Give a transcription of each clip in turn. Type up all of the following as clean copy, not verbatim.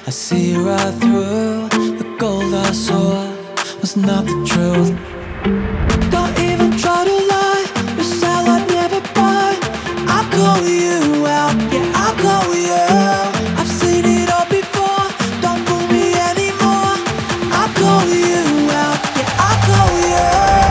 I see right through the gold I saw was not the truth. Don't even try to lie, you sound like never buy. I'll call you out, yeah, I'll call you. I've seen it all before, don't fool me anymore. I'll call you out, yeah, I'll call you.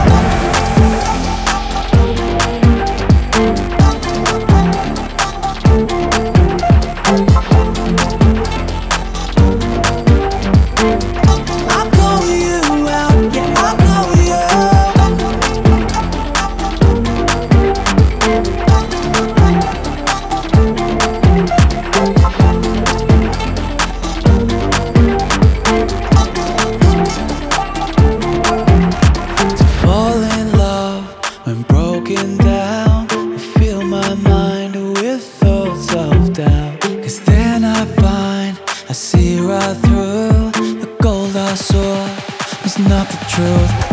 When broken down, I fill my mind with thoughts of doubt. Cause then I find I see right through the gold I saw was not the truth.